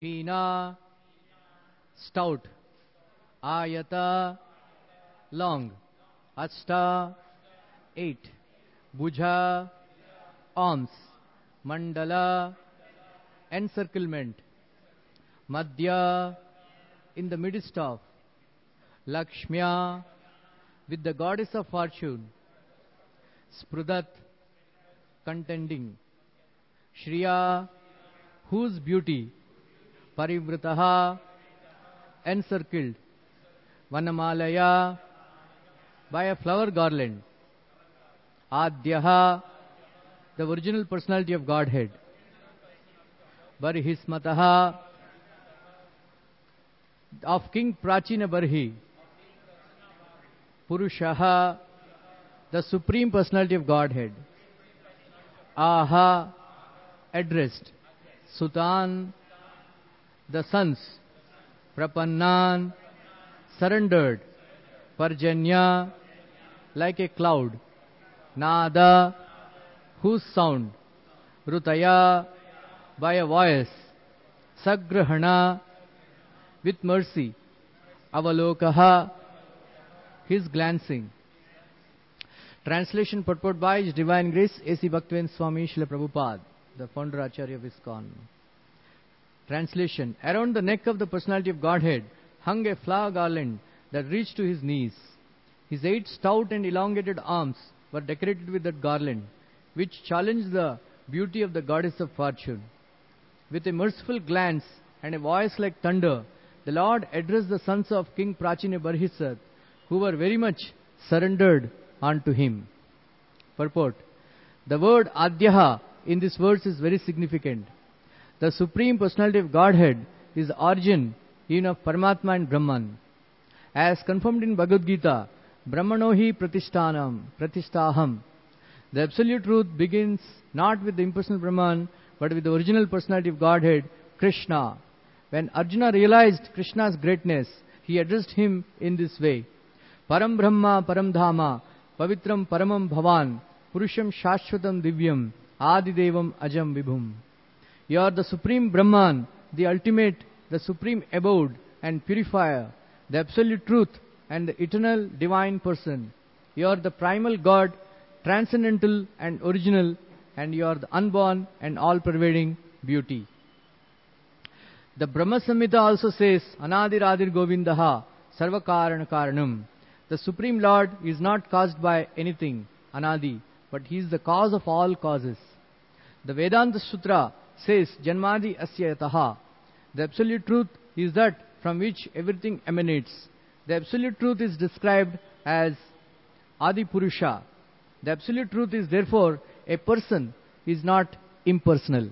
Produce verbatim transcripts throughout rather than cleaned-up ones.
Hina, stout. Ayata, long. Asta, eight. Bhuja, arms. Mandala, encirclement. Madhya, in the midst of. Lakshmya, with the goddess of fortune. Sprudat, contending. Shriya, whose beauty. Parivrataha, encircled. Vanamalaya, by a flower garland. Adyaha, the original personality of Godhead. Barhismataha, of King Prachina Barhi. Purushaha, the supreme personality of Godhead. Aha, addressed. Sutan, the sons. Prapannan, surrendered. Parjanya, like a cloud. Nada, whose sound. Rutaya, by a voice. Sagrahana, with mercy. Avalokaha, his glancing. Translation purport by His Divine Grace A C Bhaktivinoda Swami Srila Prabhupada, the founder Acharya of ISKCON. Translation. Around the neck of the personality of Godhead hung a flower garland that reached to his knees. His eight stout and elongated arms were decorated with that garland, which challenged the beauty of the goddess of fortune. With a merciful glance and a voice like thunder, the Lord addressed the sons of King Prachina Barhisat, who were very much surrendered unto him. Purport. The word Adyaha in this verse is very significant. The Supreme Personality of Godhead is the origin even of Paramatma and Brahman. As confirmed in Bhagavad Gita, Brahmanohi Pratishtanam, Pratistaham. The Absolute Truth begins not with the impersonal Brahman, but with the original personality of Godhead, Krishna. When Arjuna realized Krishna's greatness, he addressed him in this way. Param Brahma Param Dhama, Pavitram Paramam Bhavan, Purusham Shashvatam Divyam, Adidevam Ajam Vibhum. You are the Supreme Brahman, the ultimate, the supreme abode and purifier, the Absolute Truth and the eternal divine person. You are the primal God, transcendental and original, and you are the unborn and all-pervading beauty. The Brahma Samhita also says, Anadiradir Govindaha, Sarvakarana Karanam. The Supreme Lord is not caused by anything, Anadi, but He is the cause of all causes. The Vedanta Sutra says, Janmadi Asya Yataha. The Absolute Truth is that from which everything emanates. The Absolute Truth is described as Adi Purusha. The Absolute Truth is therefore a person, is not impersonal.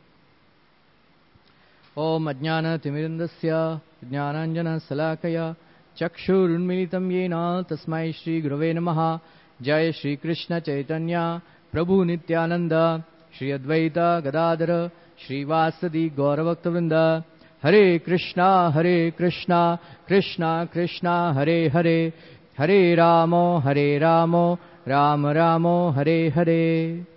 Om Ajnana Timirandasya Jnananjana Salakaya Chakshurunmilitam Yena Tasmai Shri Gurave Namaha Jaya Shri Krishna Chaitanya Prabhu Nityananda Shri Advaita Gadadara Shri Vasadi Gauravakta Hare Krishna Hare Krishna Krishna Krishna Hare Hare Hare Ramo Hare Ramo Rama Ramo Hare Hare.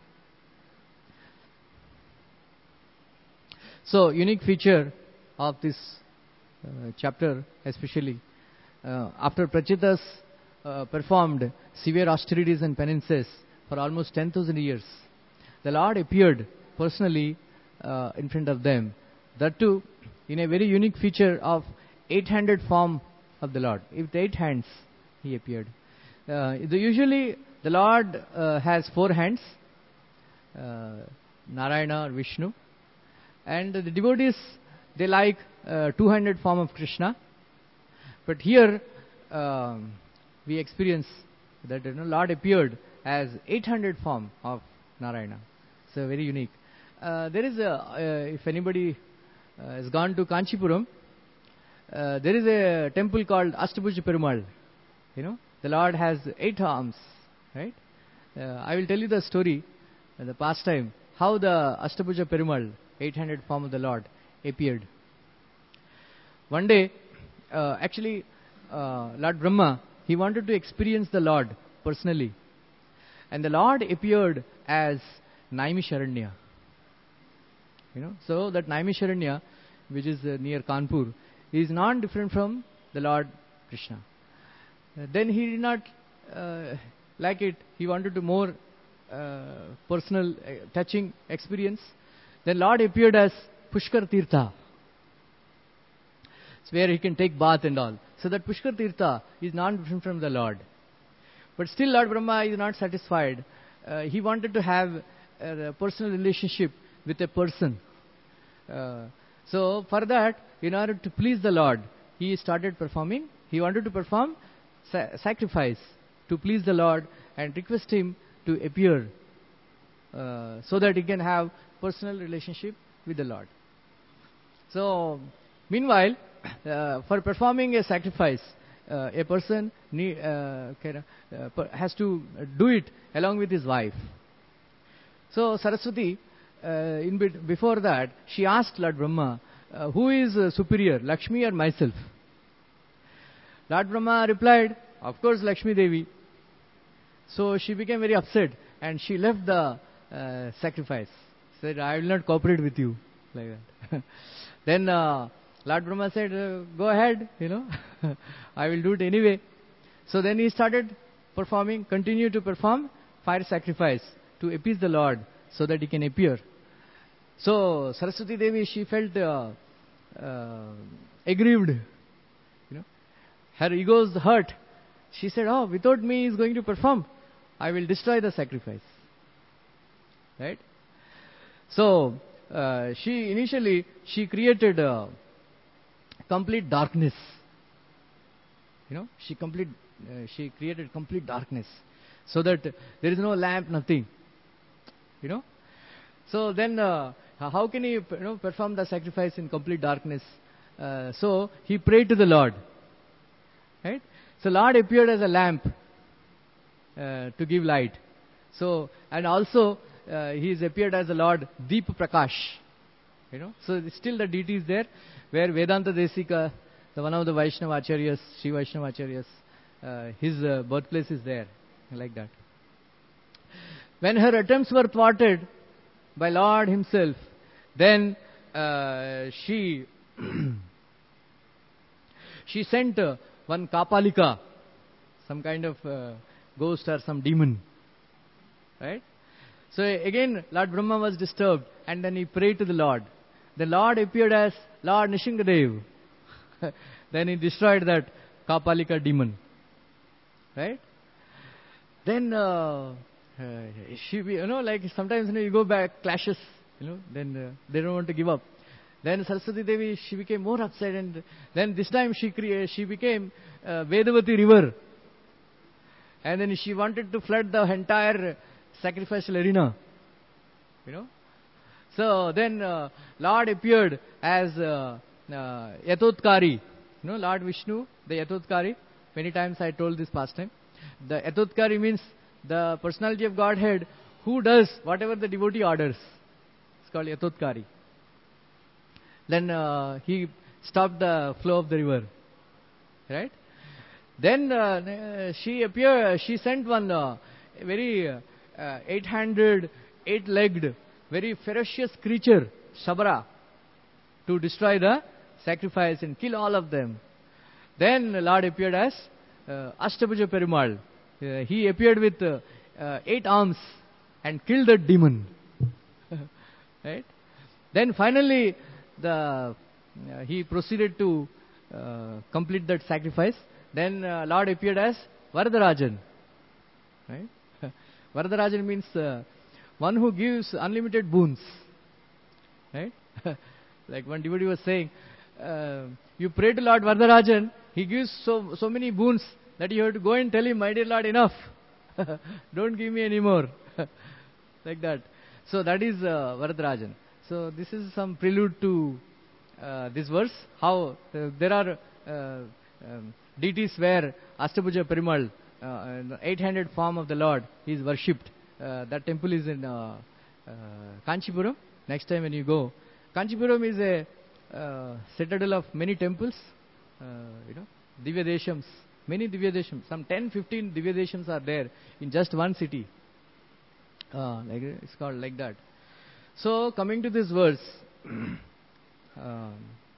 So, unique feature of this uh, chapter, especially uh, after Prachitas uh, performed severe austerities and penances for almost ten thousand years, the Lord appeared personally uh, in front of them. That too, in a very unique feature of eight-handed form of the Lord. With eight hands, He appeared. Uh, the, usually, the Lord uh, has four hands, uh, Narayana or Vishnu. And the devotees, they like uh, two-handed form of Krishna. But here, um, we experience that you know, Lord appeared as eight-handed form of Narayana. So very unique. Uh, there is a, uh, if anybody uh, has gone to Kanchipuram, uh, there is a temple called Ashtabhuja Perumal. You know, the Lord has eight arms, right? Uh, I will tell you the story, uh, the past time, how the Ashtabhuja Perumal, eight-handed form of the Lord, appeared. One day, uh, actually, uh, Lord Brahma, he wanted to experience the Lord personally. And the Lord appeared as Naimisharanya. You know, so that Naimisharanya which is uh, near Kanpur, is not different from the Lord Krishna. Uh, then he did not uh, like it. He wanted to more uh, personal, uh, touching experience. Then Lord appeared as Pushkar Tirtha. It's where he can take bath and all. So that Pushkar Tirtha is not different from the Lord. But still Lord Brahma is not satisfied. Uh, he wanted to have a personal relationship with a person. Uh, so for that, in order to please the Lord, he started performing. He wanted to perform sa- sacrifice to please the Lord and request him to appear uh, so that he can have personal relationship with the Lord. So, meanwhile, uh, for performing a sacrifice, uh, a person need, uh, can, uh, per- has to do it along with his wife. So, Saraswati, uh, in bit, before that, she asked Lord Brahma, uh, who is uh, superior, Lakshmi or myself? Lord Brahma replied, of course, Lakshmi Devi. So, she became very upset and she left the uh, sacrifice. Said, I will not cooperate with you. Like that. Then uh, Lord Brahma said, uh, go ahead, you know, I will do it anyway. So then he started performing, continue to perform fire sacrifice to appease the Lord so that he can appear. So Saraswati Devi, she felt uh, uh, aggrieved, you know, her ego is hurt. She said, oh, without me he is going to perform. I will destroy the sacrifice. Right? So, uh, she initially, she created uh, complete darkness. You know, she complete, uh, she created complete darkness. So that there is no lamp, nothing. You know. So then, uh, how can he, you know, perform the sacrifice in complete darkness? Uh, so, he prayed to the Lord. Right? So, Lord appeared as a lamp uh, to give light. So, and also, Uh, he is appeared as the Lord Deep Prakash. You know, so still the deity is there, where Vedanta Desika, the one of the Vaishnava Acharyas, Sri Vaishnava Acharyas, uh, his uh, birthplace is there, like that. When her attempts were thwarted by Lord himself, then uh, she she sent uh, one Kapalika, some kind of uh, ghost or some demon, right? So again, Lord Brahma was disturbed, and then he prayed to the Lord. The Lord appeared as Lord Nishingadev. Then he destroyed that Kapalika demon. Right? Then, uh, uh, she, you know, like sometimes you know, you go back, clashes, you know, then uh, they don't want to give up. Then Saraswati Devi, she became more upset, and then this time she crea- she became uh, Vedavati river. And then she wanted to flood the entire sacrificial arena, you know. So then uh, Lord appeared as uh, uh, Yathotkari, you know, Lord Vishnu, the Yathotkari. Many times I told this past time. The Yathotkari means the personality of Godhead who does whatever the devotee orders. It's called Yathotkari. Then uh, he stopped the flow of the river, right? Then uh, she appeared. She sent one uh, very uh, Uh, eight-handed, eight-legged, very ferocious creature, Sabra, to destroy the sacrifice and kill all of them. Then Lord appeared as uh, Ashtabhuja Perumal. Uh, he appeared with uh, uh, eight arms and killed the demon. Right? Then finally, the uh, he proceeded to uh, complete that sacrifice. Then uh, Lord appeared as Varadarajan. Right? Varadarajan means uh, one who gives unlimited boons. Right? Like one devotee was saying, uh, you pray to Lord Varadarajan, he gives so so many boons that you have to go and tell him, my dear Lord, enough. Don't give me any more. Like that. So that is uh, Varadarajan. So this is some prelude to uh, this verse. How uh, there are uh, um, deities where Ashtabhuja Perumal, uh, the eight-handed form of the Lord, is worshipped. Uh, that temple is in uh, uh, Kanchipuram. Next time when you go, Kanchipuram is a uh, citadel of many temples. Uh, you know, Divya Deshams, many Divya Deshams, some ten, fifteen Divya Deshams are there in just one city. Uh, like it's called like that. So coming to this verse, uh,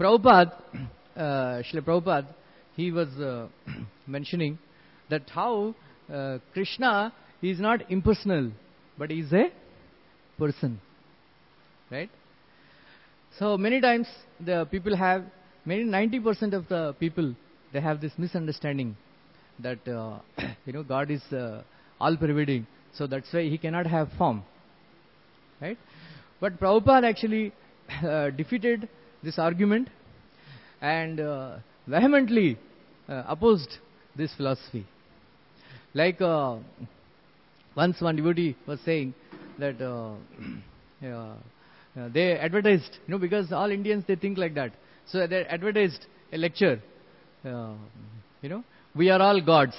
Prabhupada, uh, Srila Prabhupada, he was uh, mentioning that how uh, Krishna is not impersonal, but he is a person. Right? So many times the people have, many ninety percent of the people, they have this misunderstanding that uh, you know God is uh, all-pervading, so that's why he cannot have form. Right? But Prabhupada actually uh, defeated this argument and uh, vehemently uh, opposed this philosophy. Like uh, once one devotee was saying that uh, uh, uh, they advertised, you know, because all Indians, they think like that. So they advertised a lecture, uh, you know, we are all gods.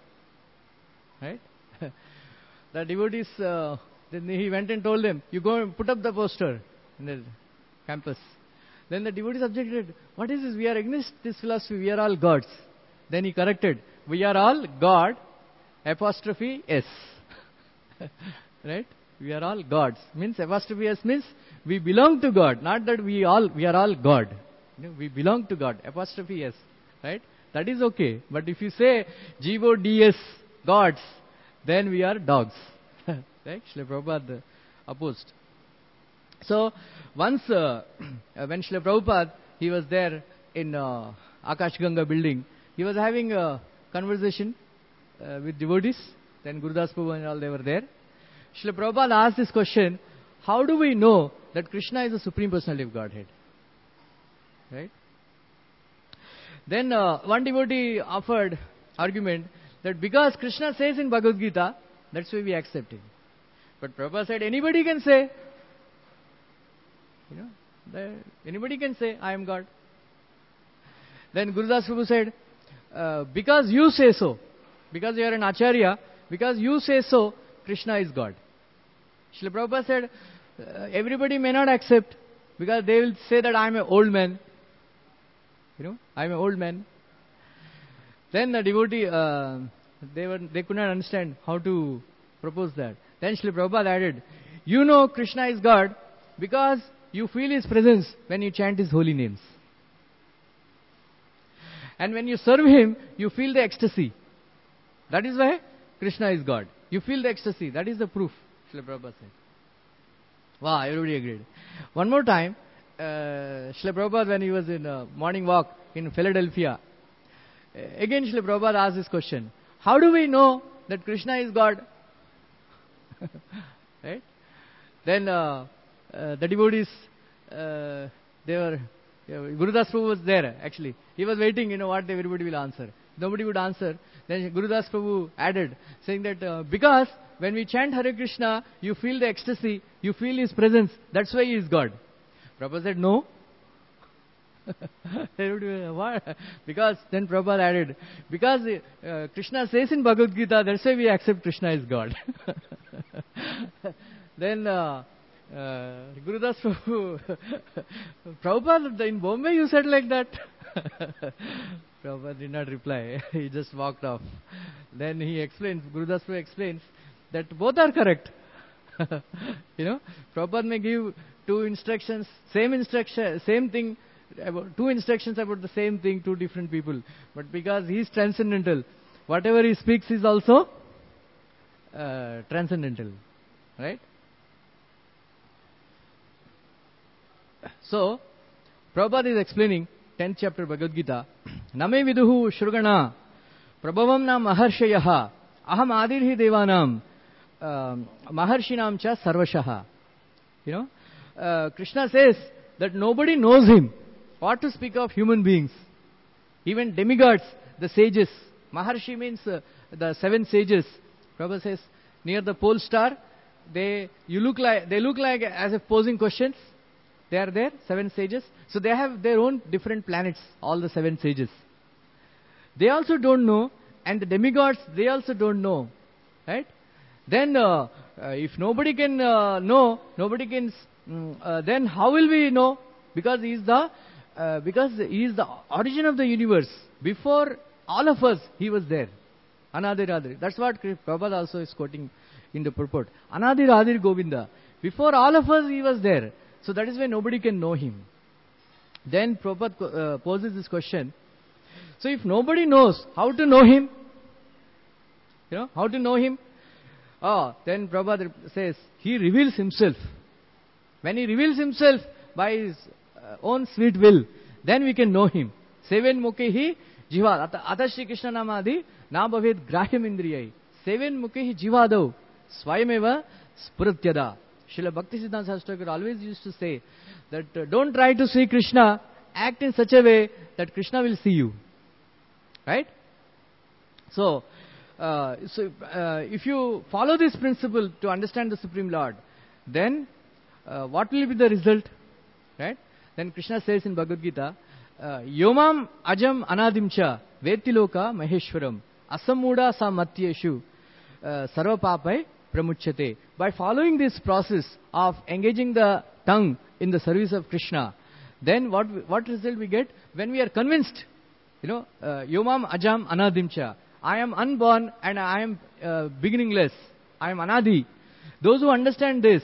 Right? The devotees, uh, then he went and told them, you go and put up the poster in the campus. Then the devotees objected, what is this? We are against this philosophy, we are all gods. Then he corrected, we are all God, apostrophe S. Right? We are all gods. Means apostrophe S means we belong to God, not that we all we are all God. You know, we belong to God, apostrophe S. Right? That is okay. But if you say G O D S, gods, then we are dogs. Right? Srila Prabhupada opposed. So, once uh, when Srila Prabhupada, he was there in uh, Akash Ganga building, he was having a conversation uh, with devotees. Then Gurudas Prabhu and all, they were there. Srila Prabhupada asked this question, how do we know that Krishna is the Supreme Personality of Godhead? Right? Then uh, one devotee offered argument that because Krishna says in Bhagavad Gita, that's why we accept him. But Prabhupada said, anybody can say, you know, the, anybody can say, I am God. Then Gurudas Prabhu said, uh, because you say so, because you are an Acharya, because you say so, Krishna is God. Srila Prabhupada said, uh, everybody may not accept, because they will say that I am an old man. You know, I am an old man. Then the devotee, uh, they were they could not understand how to propose that. Then Srila Prabhupada added, you know Krishna is God because you feel His presence when you chant His holy names. And when you serve Him, you feel the ecstasy. That is why Krishna is God. You feel the ecstasy. That is the proof, Srila Prabhupada said. Wow, everybody agreed. One more time, uh, Srila Prabhupada, when he was in a morning walk in Philadelphia, uh, again Srila Prabhupada asked this question. How do we know that Krishna is God? Right? Then uh, uh, the devotees, uh, they were, uh, Gurudas Prabhu was there actually. He was waiting, you know, what everybody will answer. Nobody would answer. Then Gurudas Prabhu added, saying that uh, because when we chant Hare Krishna, you feel the ecstasy, you feel His presence. That's why He is God. Prabhupada said, no. What? Because then Prabhupada added, because uh, Krishna says in Bhagavad Gita, that's why we accept Krishna is God. Then uh, uh, Gurudas Prabhu, Prabhupada, in Bombay you said like that. Prabhupada did not reply. He just walked off. Then he explains, Gurudas Prabhu explains that both are correct. You know, Prabhupada may give two instructions, same instruction, same thing, about two instructions about the same thing, two different people. But because he is transcendental, whatever he speaks is also uh, transcendental. Right? So, Prabhupada is explaining tenth chapter Bhagavad Gita. Name viduhu shrugana prabhavam na maharshayaha aham adirhi devanam maharshinam cha sarvashaha. You know, uh, Krishna says that nobody knows Him. What to speak of human beings? Even demigods, the sages. Maharshi means uh, the seven sages. Prabhupada says, near the pole star, they you look like they look like as if posing questions. They are there, seven sages. So they have their own different planets, all the seven sages. They also don't know, and the demigods, they also don't know. Right? Then, uh, uh, if nobody can uh, know, nobody can, um, uh, then how will we know? Because He is the, uh, because He is the origin of the universe. Before all of us, He was there. Anadir Adir. That's what Prabhupada also is quoting in the purport. Anadir Adir Govinda. Before all of us, He was there. So that is why nobody can know Him. Then Prabhupada uh, poses this question. So if nobody knows how to know him, you know, how to know him, oh, then Prabhupada says, he reveals himself. When he reveals himself by his uh, own sweet will, then we can know him. Seven mukhi jivad. Ata Shri Krishna namadi na bhavet grahyam indriyai. Seven mukhi jivado swayameva spuratyada. Srila Bhaktisiddhanta Saraswati Thakur always used to say that uh, don't try to see Krishna, act in such a way that Krishna will see you. Right? So, uh, so uh, if you follow this principle to understand the Supreme Lord, then uh, what will be the result? Right? Then Krishna says in Bhagavad Gita, uh, Yomam ajam anadimcha vetiloka maheshwaram asamuda sa matyeshu uh, sarva papai pramuchyate. By following this process of engaging the tongue in the service of Krishna, then what what result we get? When we are convinced, you know, uh, Yomam ajam anadimcha, I am unborn and I am uh, beginningless, I am anadi. Those who understand this,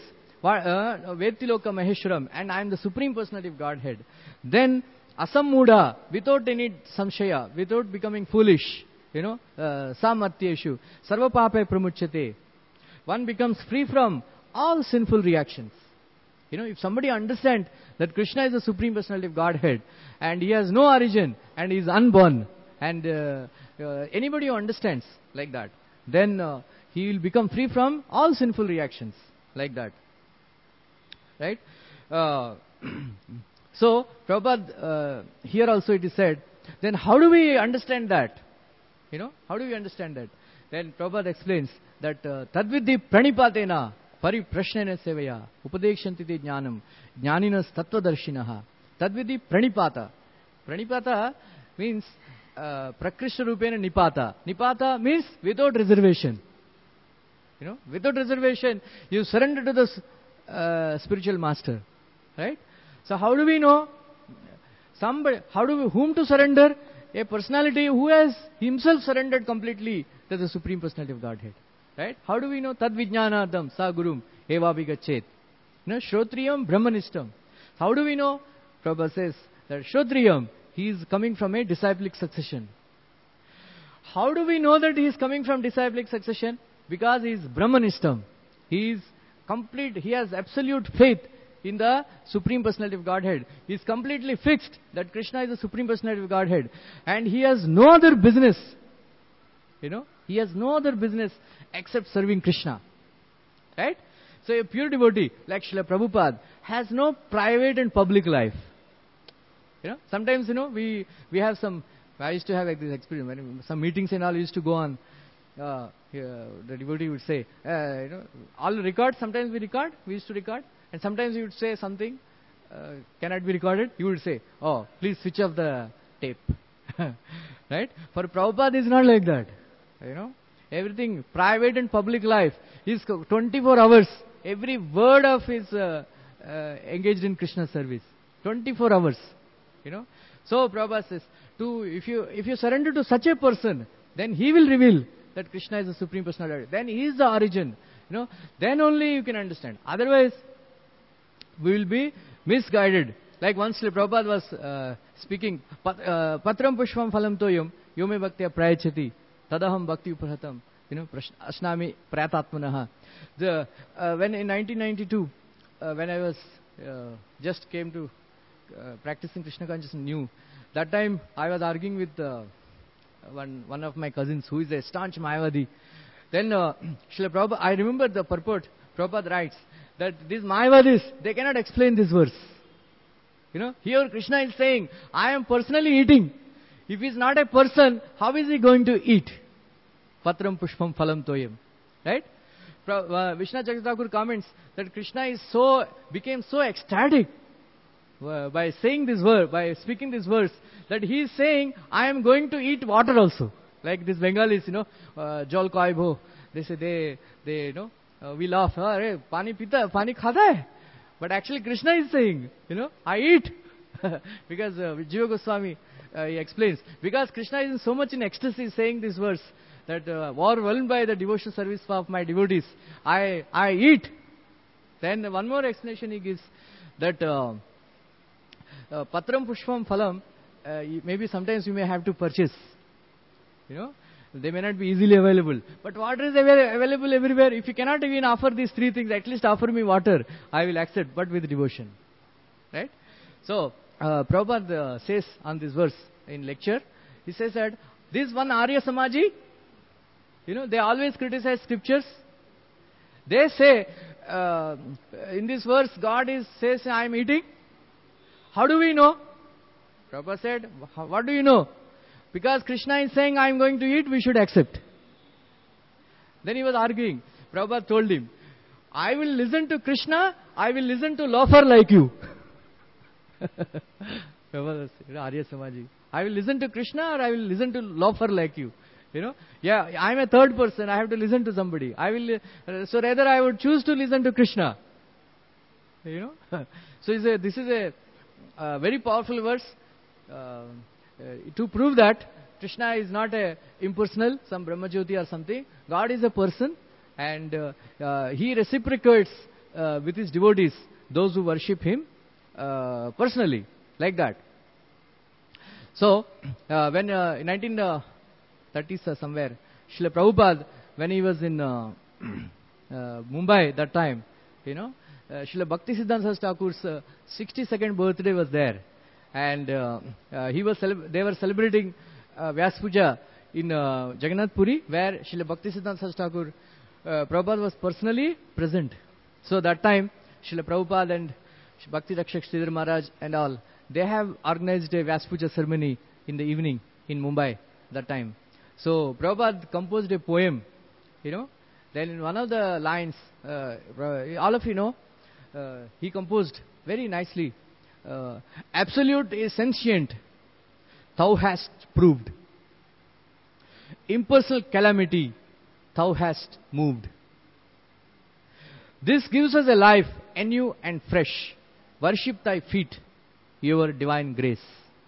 Vetiloka Maheshwaram, and I am the Supreme Personality of Godhead, then asammuda, without any samshaya, without becoming foolish, you know, uh, samatyeshu, sarva pape pramuchyate, one becomes free from all sinful reactions. You know, if somebody understands that Krishna is the Supreme Personality of Godhead, and he has no origin, and he is unborn, and uh, uh, anybody who understands like that, then uh, he will become free from all sinful reactions, like that. Right? Uh, so, Prabhupada, uh, here also it is said, then how do we understand that? You know, how do we understand that? Then Prabhupada explains that Tadvidhi pranipatena pariprashnena sevaya upadekshanti jnanam jnaninas tattvadarshinaha. Tadvidhi pranipata. Pranipata means uh, prakrishta rupena nipata. Nipata means without reservation. You know, without reservation, you surrender to the uh, spiritual master. Right? So how do we know? Somebody, how do we, whom to surrender? A personality who has himself surrendered completely to the Supreme Personality of Godhead. Right? How do we know? Tad vijnanadam sa gurum eva vigachet. You know, Shrotriyam Brahmanistam. How do we know? Prabhupada says that Shrotriyam, he is coming from a disciplic succession. How do we know that he is coming from disciplic succession? Because he is Brahmanistam. He is complete, he has absolute faith in the Supreme Personality of Godhead. He is completely fixed that Krishna is the Supreme Personality of Godhead. And he has no other business. You know, he has no other business except serving Krishna. Right? So a pure devotee like Srila Prabhupada has no private and public life. You know, sometimes, you know, we, we have some, I used to have like this experience, when some meetings and all used to go on. Uh, yeah, the devotee would say, uh, you know, all record, sometimes we record, we used to record. And sometimes you would say something, uh, cannot be recorded. You would say, oh, please switch off the tape. Right? For Prabhupada, it's not like that. You know, everything, private and public life, is twenty-four hours. Every word of his uh, uh, engaged in Krishna service. twenty-four hours. You know. So Prabhupada says, to, if you if you surrender to such a person, then he will reveal that Krishna is the Supreme Personality. Then he is the origin. You know. Then only you can understand. Otherwise, we will be misguided. Like once Prabhupada was uh, speaking, Patram pushpam phalam toyam yome bhaktya prayachati tadaham bhakti uprahatam, you know, ashnami prayatatmanaha. The, uh, when in nineteen ninety-two, uh, when I was uh, just came to uh, practicing Krishna consciousness new, that time I was arguing with uh, one, one of my cousins who is a staunch Mayavadi. Then uh, Srila Prabhupada, I remember the purport, Prabhupada writes, that these Mayavadis, they cannot explain this verse. You know, here Krishna is saying, I am personally eating. If he is not a person, how is he going to eat? Patram pushpam phalam toyam. Right? Uh, Vishnu Chakravarti comments that Krishna is so, became so ecstatic uh, by saying this verse, by speaking this verse, that he is saying, I am going to eat water also. Like this Bengalis, you know, uh, Jol koi bho. They say, they, they, you know, Uh, we laugh, oh, Arey, pani pita, pani khata hai. But actually Krishna is saying, you know, I eat. Because uh, Jiva Goswami, uh, he explains, because Krishna is so much in ecstasy saying this verse, that uh, overwhelmed by the devotional service of my devotees, I, I eat. Then one more explanation he gives, that uh, uh, Patram Pushpam Phalam, uh, you- maybe sometimes you may have to purchase. You know, they may not be easily available. But water is avail- available everywhere. If you cannot even offer these three things, at least offer me water. I will accept, but with devotion. Right? So, uh, Prabhupada uh, says on this verse in lecture, he says that this one Arya Samaji, you know, they always criticize scriptures. They say, uh, in this verse, God is says, I am eating. How do we know? Prabhupada said, what do you know? Because Krishna is saying, I am going to eat, we should accept. Then he was arguing. Prabhupada told him, I will listen to Krishna, I will listen to loafer like you. Prabhupada said, Arya Samaji, I will listen to Krishna or I will listen to loafer like you. You know, yeah, I am a third person, I have to listen to somebody. I will, uh, so rather I would choose to listen to Krishna. You know, so it's a, this is a uh, very powerful verse. Uh, Uh, to prove that Krishna is not a impersonal, some Brahmajyoti or something. God is a person, and uh, uh, He reciprocates uh, with His devotees, those who worship Him uh, personally, like that. So, uh, when uh, in nineteen thirties uh, somewhere, Srila Prabhupada, when he was in uh, uh, Mumbai that time, you know, uh, Srila Bhaktisiddhanta Thakur's uh, sixty-second birthday was there. And uh, uh, he was celeb- they were celebrating uh, Vyas Puja in uh, Jagannath Puri, where Srila Bhaktisiddhanta Thakur, uh, Prabhupada was personally present. So that time, Srila Prabhupada and Bhakti Rakshak Sridhar Maharaj and all, they have organized a Vyas Puja ceremony in the evening in Mumbai that time. So Prabhupada composed a poem, you know. Then in one of the lines, uh, all of you know, uh, he composed very nicely. Uh, absolute is sentient, thou hast proved. Impersonal calamity, thou hast moved. This gives us a life anew and fresh. Worship thy feet, your divine grace.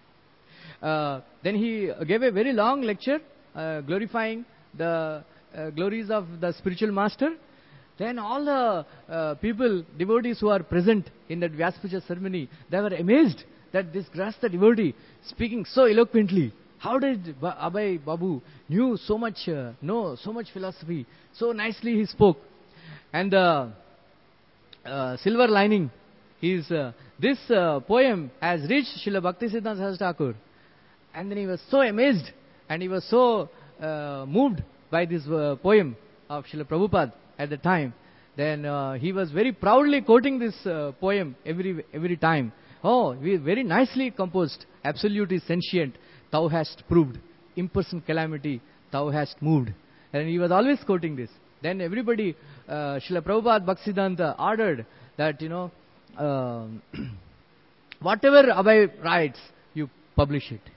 Uh, then he gave a very long lecture uh, glorifying the uh, glories of the spiritual master. Then all the uh, people, devotees who are present in that Vyas Puja ceremony, they were amazed that this Grahastha devotee speaking so eloquently. How did ba- Abhay Babu knew so much, uh, know so much philosophy? So nicely he spoke. And the uh, silver lining is uh, this uh, poem has reached Srila Bhaktisiddhanta Thakur. And then he was so amazed and he was so uh, moved by this uh, poem of Srila Prabhupada at the time. Then uh, he was very proudly quoting this uh, poem every every time. Oh, we very nicely composed. Absolute is sentient, thou hast proved. Impersonal calamity, thou hast moved. And he was always quoting this. Then everybody, uh, Srila Prabhupada Bhaktisiddhanta ordered that, you know, uh, whatever Abhay writes, you publish it.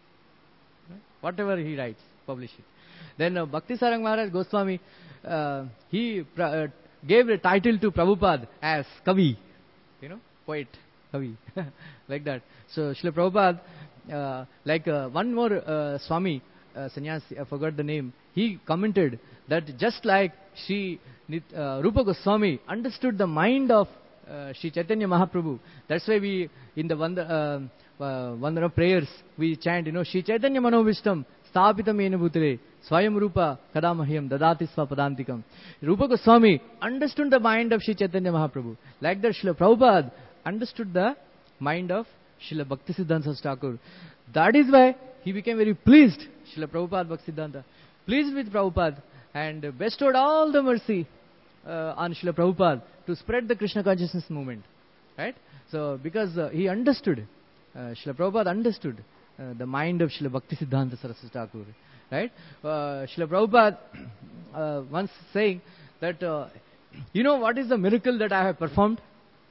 Whatever he writes, publish it. Then uh, Bhakti Sarang Maharaj Goswami, uh, he uh, gave the title to Prabhupada as Kavi, you know, poet, Kavi, like that. So Srila Prabhupada, uh, like uh, one more uh, Swami, uh, sannyasi, I forgot the name, he commented that just like Sri uh, Rupa Goswami understood the mind of uh, Sri Chaitanya Mahaprabhu, that's why we, in the Vanda, uh, uh, Vandana prayers, we chant, you know, Sri Chaitanya Manovistam, Sthapitam Yena Bhutale, Swayam Rupa Kadamahyam Dadati Sva Padantikam. Rupa Goswami understood the mind of Sri Chaitanya Mahaprabhu. Like that, Srila Prabhupada understood the mind of Srila Bhaktisiddhanta Thakur. That is why he became very pleased, Srila Prabhupada Bhaktisiddhanta, pleased with Prabhupada and bestowed all the mercy uh, on Srila Prabhupada to spread the Krishna consciousness movement. Right? So, because uh, he understood, uh, Srila Prabhupada understood uh, the mind of Srila Bhaktisiddhanta Saraswati Thakur. Right? Uh, Srila Prabhupada uh, once saying that, uh, you know what is the miracle that I have performed?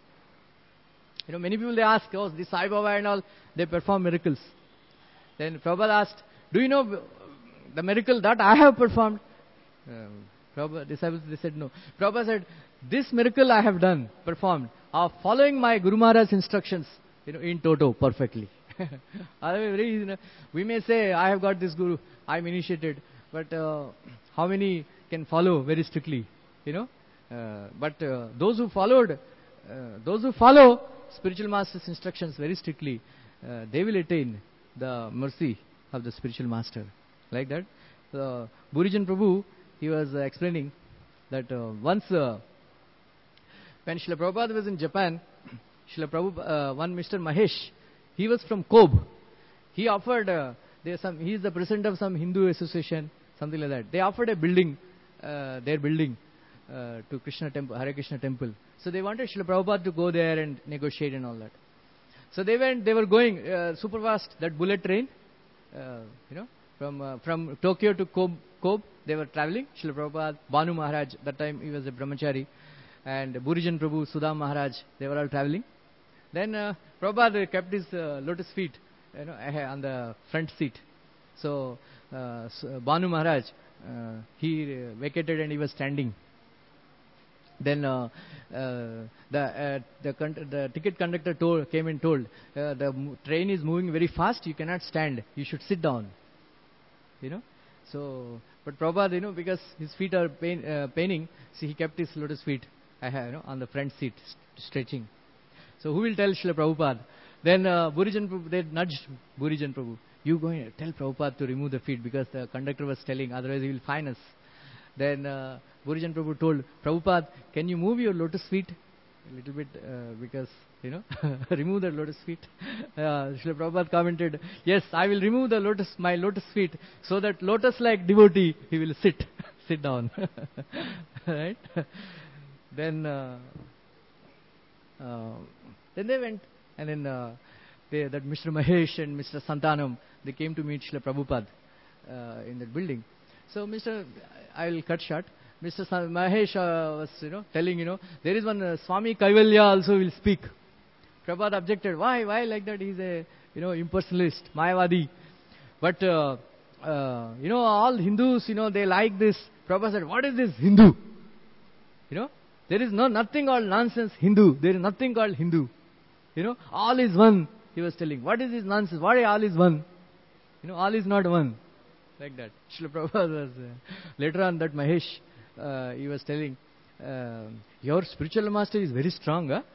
You know, many people they ask, oh, this Sai Baba and all, they perform miracles. Then Prabhupada asked, do you know the miracle that I have performed? Um, Prabhupada, disciples, they said no. Prabhupada said, this miracle I have done, performed, of following my Guru Maharaj's instructions, you know, in toto, perfectly. Very, you know, we may say, I have got this Guru, I am initiated, but uh, how many can follow very strictly, you know? Uh, but uh, those who followed uh, those who follow spiritual master's instructions very strictly, uh, they will attain the mercy of the spiritual master. Like that. So, Burijan Prabhu, he was uh, explaining that uh, once uh, when Srila Prabhupada was in Japan, Srila Prabhupada, uh, one Mister Mahesh, he was from Kobe. He offered, uh, there some, he is the president of some Hindu association, something like that. They offered a building, uh, their building, uh, to Krishna temple, Hare Krishna temple. So they wanted Srila Prabhupada to go there and negotiate and all that. So they went, they were going uh, super fast, that bullet train, uh, you know, from uh, from Tokyo to Kobe, Kobe, they were traveling. Srila Prabhupada, Banu Maharaj, that time he was a brahmachari, and Burijan Prabhu, Sudam Maharaj, they were all traveling. Then uh, Prabhupada kept his uh, lotus feet, you know, on the front seat. So, uh, so Banu Maharaj, uh, he vacated and he was standing. Then uh, uh, the uh, the, con- the ticket conductor told, came and told, uh, the mo- train is moving very fast, you cannot stand, you should sit down. You know, so, but Prabhupada, you know, because his feet are pain, uh, paining, so he kept his lotus feet, uh, you know, on the front seat, st- stretching. So who will tell Srila Prabhupada? Then uh, Burijan Prabhu, they nudged Burijan Prabhu, you go and tell Prabhupada to remove the feet, because the conductor was telling, otherwise he will fine us. Then uh, Burijan Prabhu told, Prabhupada, can you move your lotus feet a little bit, uh, because, you know, remove the lotus feet. Uh, Srila Prabhupada commented, yes, I will remove the lotus, my lotus feet, so that lotus-like devotee, he will sit, sit down. Right? Then, uh, uh, then they went, and then uh, they, that Mister Mahesh and Mister Santanam, they came to meet Srila Prabhupada uh, in that building. So Mister I will cut short. Mister San- Mahesh uh, was, you know, telling, you know, there is one uh, Swami Kaivalya also will speak. Prabhupada objected. Why? Why like that? He's a, you know, impersonalist, Mayavadi. But, uh, uh, you know, all Hindus, you know, they like this. Prabhupada said, what is this Hindu? You know, there is no nothing called nonsense Hindu. There is nothing called Hindu. You know, all is one, he was telling. What is this nonsense? What is all is one? You know, all is not one. Like that. Srila Prabhupada was, uh, later on that Mahesh, uh, he was telling, uh, your spiritual master is very strong, huh?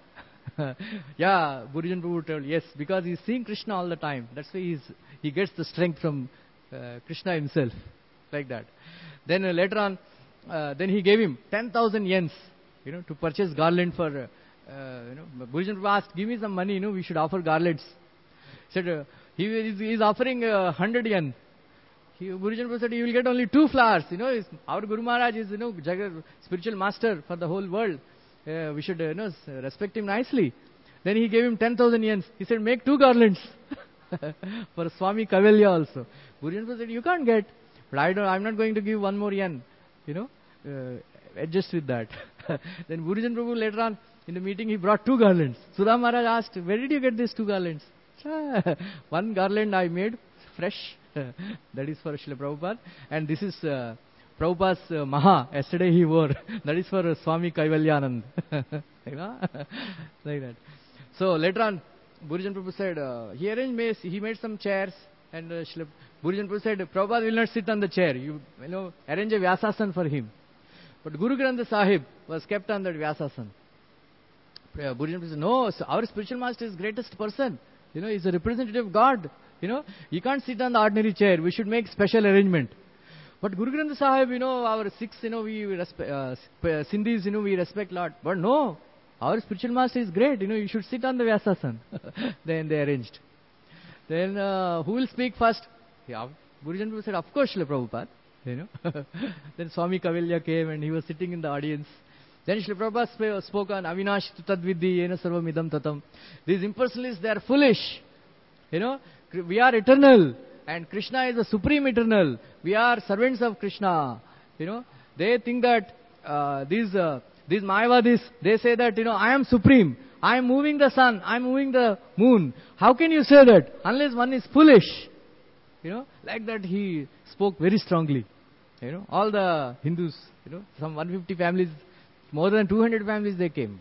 Yeah, Burijan Prabhu told, yes, because he's seeing Krishna all the time. That's why he's, he gets the strength from uh, Krishna himself. Like that. Then uh, later on, uh, then he gave him ten thousand yens, you know, to purchase garland for, uh, uh, you know, Burijan Prabhu asked, give me some money, you know, we should offer garlands. He said, uh, he is he's offering uh, one hundred yen. He, Burijan Prabhu said, you will get only two flowers. You know, our Guru Maharaj is, you know, Jagat, spiritual master for the whole world. Uh, we should, uh, you know, respect him nicely. Then he gave him ten thousand yens. He said, make two garlands for Swami Kaivalya also. Burijan Prabhu said, you can't get. But I don't, I'm not going to give one more yen. You know, uh, adjust with that. Then Burijan Prabhu later on in the meeting, he brought two garlands. Sudam Maharaj asked, where did you get these two garlands? One garland I made fresh. That is for Srila Prabhupada. And this is uh, Prabhupada's uh, Maha. Yesterday he wore. That is for uh, Swami Kaivalyanand. You know? Like that. So later on, Burijan Prabhu said, uh, he arranged, he made some chairs. And uh, Srila Burijan Prabhu said, Prabhupada will not sit on the chair. You, you know, arrange a Vyasasan for him. But Guru Granth Sahib was kept on that Vyasasan. Uh, Burijan Prabhu said, no, so our spiritual master is greatest person. You know, he's a representative of God. You know, you can't sit on the ordinary chair. We should make special arrangement. But Guru Granth Sahib, you know, our Sikhs, you know, we respect, uh, Sindhis, you know, we respect a lot. But no, our spiritual master is great. You know, you should sit on the Vyasasan. Then they arranged. Then uh, who will speak first? Yeah, Burijan Prabhu said, of course, Srila Prabhupada. You know. Then Swami Kaivalya came and he was sitting in the audience. Then Srila Prabhupada spoke on Avinash Tadvidhi Yena Sarvam Idam Tatam. These impersonalists, they are foolish. You know, we are eternal and Krishna is the supreme eternal. We are servants of Krishna. You know, they think that uh, these uh, these Mayavadis, they say that, you know, I am supreme. I am moving the sun. I am moving the moon. How can you say that? Unless one is foolish. You know, like that he spoke very strongly. You know, all the Hindus, you know, some one hundred fifty families, more than two hundred families they came.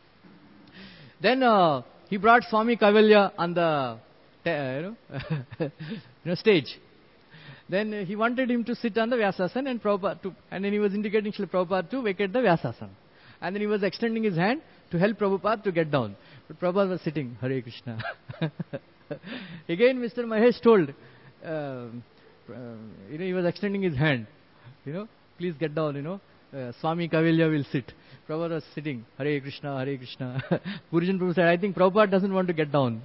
Then uh, he brought Swami Kaivalya on the uh, you know, you know, stage. Then uh, he wanted him to sit on the Vyasasan and Prabhupada to, and then he was indicating Srila Prabhupada to vacate the Vyasasan. And then he was extending his hand. to help Prabhupada to get down. But Prabhupada was sitting, Hare Krishna. Again, Mister Mahesh told, uh, uh, you know, he was extending his hand, you know, please get down, you know, uh, Swami Kavilya will sit. Prabhupada was sitting, Hare Krishna, Hare Krishna. Purijan Prabhu said, I think Prabhupada doesn't want to get down.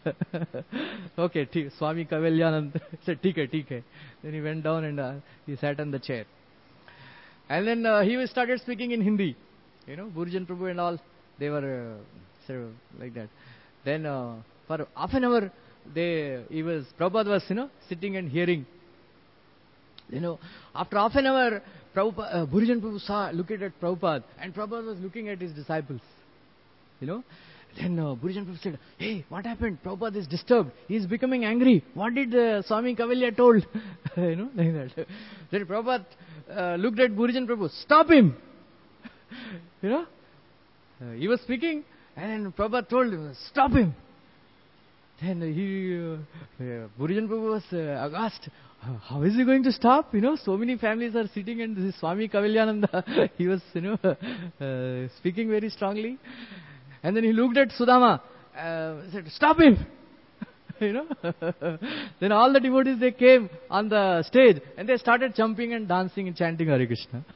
Okay, t- Swami Kavilyanand said, Theek hai, theek hai. Then he went down and uh, he sat on the chair. And then uh, he started speaking in Hindi. You know, Purijan Prabhu and all, they were uh, sort of like that. Then uh, for half an hour, they, he was, Prabhupada was, you know, sitting and hearing. You know, after half an hour, Prabhupada, uh, Purijan Prabhu saw, looked at Prabhupada, and Prabhupada was looking at his disciples. You know, then uh, Purijan Prabhu said, hey, what happened? Prabhupada is disturbed. He is becoming angry. What did uh, Swami Kavilya told? You know, like that. Then Prabhupada uh, looked at Purijan Prabhu, stop him! You know, uh, he was speaking, and then Prabhupada told him, stop him! Then he, uh, uh, Purijan Prabhu was uh, aghast. How is he going to stop? You know, so many families are sitting and this is Swami Kavilyananda. He was, you know, uh, speaking very strongly. And then he looked at Sudama, uh, said, stop him! You know. Then all the devotees, they came on the stage and they started jumping and dancing and chanting Hare Krishna.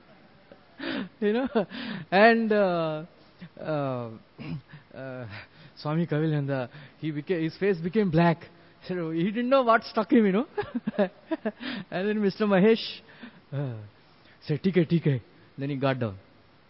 You know. And uh, uh, uh, Swami Kavilyananda, he became, his face became black. So he didn't know what struck him, you know. And then Mister Mahesh uh, said, Theek hai, theek hai. Then he got down.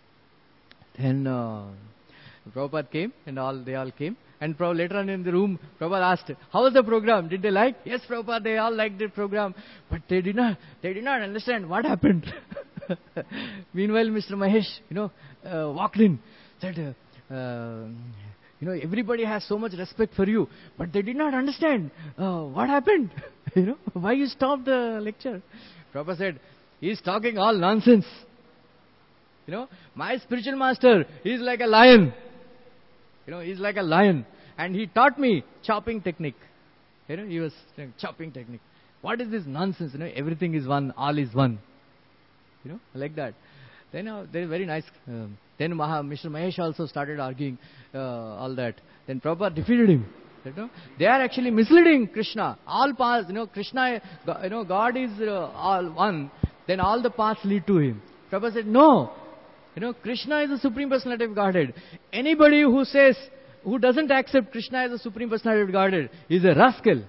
Then uh, Prabhupada came and all they all came. And Prabhupada, later on in the room, Prabhupada asked, how was the program? Did they like? Yes, Prabhupada, they all liked the program. But they did not, they did not understand what happened. Meanwhile, Mister Mahesh, you know, uh, walked in, said, uh, uh, you know, everybody has so much respect for you, but they did not understand uh, what happened. You know, why you stopped the lecture. Prabhupada said, he is talking all nonsense. You know, my spiritual master, he is like a lion. You know, he is like a lion. And he taught me chopping technique. You know, he was saying chopping technique. What is this nonsense? You know, everything is one, all is one. You know, like that. Then uh, they very nice. Um, then Maha, Mister Mahesh also started arguing uh, all that. Then Prabhupada defeated him. You know, they are actually misleading Krishna. All paths, you know, Krishna, you know, God is uh, all one. Then all the paths lead to Him. Prabhupada said, no. You know, Krishna is the Supreme Personality of Godhead. Anybody who says, who doesn't accept Krishna as the Supreme Personality of Godhead is a rascal.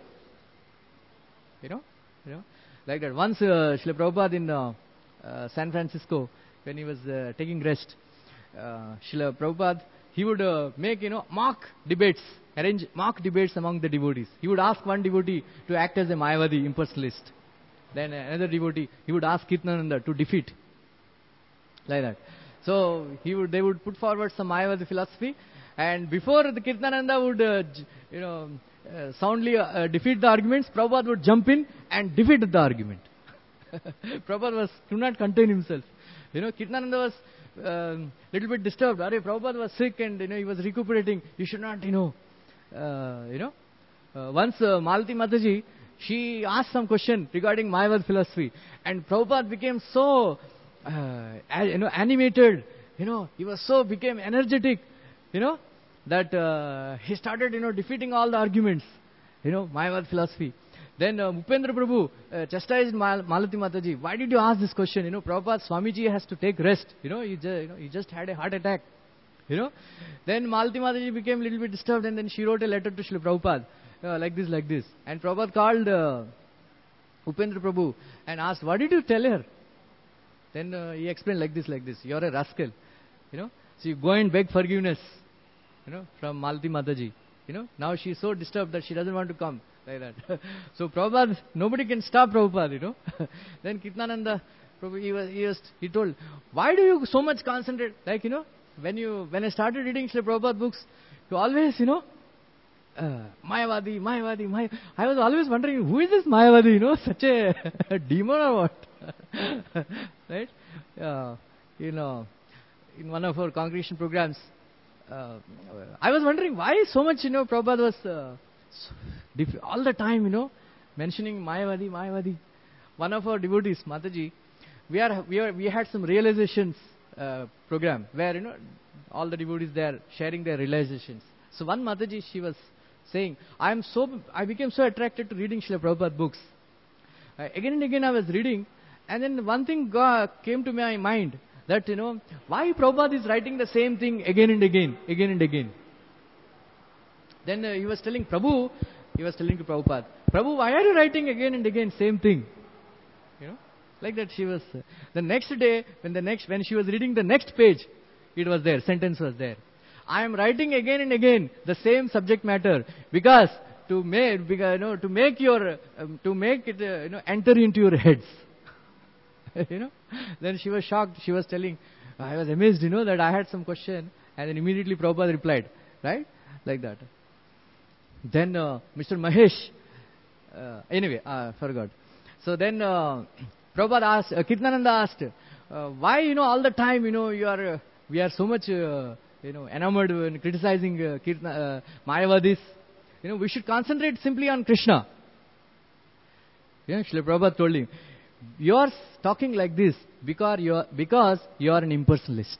You know, you know, like that. Once uh, Srila Prabhupada in uh, uh, San Francisco, when he was uh, taking rest, uh, Srila Prabhupada, he would uh, make, you know, mock debates, arrange mock debates among the devotees. He would ask one devotee to act as a Mayavadi impersonalist. Then another devotee, he would ask Kirtananda to defeat. Like that. So he would, they would put forward some Mayavadi philosophy, and before the Kirtananda would, uh, you know, uh, soundly uh, defeat the arguments, Prabhupada would jump in and defeat the argument. Prabhupada was, could not contain himself. You know, Kirtananda was a um, little bit disturbed. Arey, Prabhupada was sick and, you know, he was recuperating. You should not, you know, uh, you know. Uh, once uh, Malati Mataji, she asked some question regarding Mayavad philosophy, and Prabhupada became so, uh, you know, animated. You know, he was so became energetic. You know, that uh, he started, you know, defeating all the arguments. You know, Mayavad philosophy. Then uh, Upendra Prabhu uh, chastised Mal- Malati Mataji. Why did you ask this question? You know, Prabhupada Swamiji has to take rest. You know, he, ju- you know, he just had a heart attack. You know. Then Malati Mataji became a little bit disturbed, and then she wrote a letter to Srila Prabhupada. Uh, like this, like this. And Prabhupada called uh, Upendra Prabhu and asked, what did you tell her? Then uh, he explained like this, like this. You're a rascal. You know. So you go and beg forgiveness. You know, from Malati Mataji. You know. Now she is so disturbed that she doesn't want to come. Like that. So Prabhupada, nobody can stop Prabhupada, you know. Then Kirtananda, Prabhu, he, was, he, was, he told, why do you so much concentrate? Like, you know, when you when I started reading Srila Prabhupada books, you always, you know, uh, Mayavadi, Mayavadi, Mayavadi. I was always wondering, who is this Mayavadi, you know, such a demon or what? Right? Uh, you know, in one of our congregation programs, uh, I was wondering why so much, you know, Prabhupada was... Uh, all the time, you know, mentioning Mayavadi, Mayavadi. One of our devotees, Mataji, we are we are we had some realizations uh, program where, you know, all the devotees there sharing their realizations. So one Mataji, she was saying, I am so, I became so attracted to reading Srila Prabhupada books. Uh, again and again I was reading, and then one thing got, came to my mind, that, you know, why Prabhupada is writing the same thing again and again, again and again. Then uh, he was telling Prabhu, he was telling to Prabhupada, Prabhu, why are you writing again and again same thing? You know, like that she was. Uh, the next day, when the next, when she was reading the next page, it was there, sentence was there. I am writing again and again the same subject matter because to make, because, you know, to make your, um, to make it, uh, you know, enter into your heads. You know. Then she was shocked. She was telling, I was amazed, you know, that I had some question, and then immediately Prabhupada replied, right, like that. Then uh, Mister Mahesh, uh, anyway, I forgot. So then uh, Prabhupada asked, uh, Kirtananda asked, uh, why, you know, all the time, you know, you are, uh, we are so much, uh, you know, enamored in criticizing uh, Kirtana, uh, Mayavadis. You know, we should concentrate simply on Krishna. Yeah, Srila Prabhupada told him, you are talking like this because you are, because you are an impersonalist.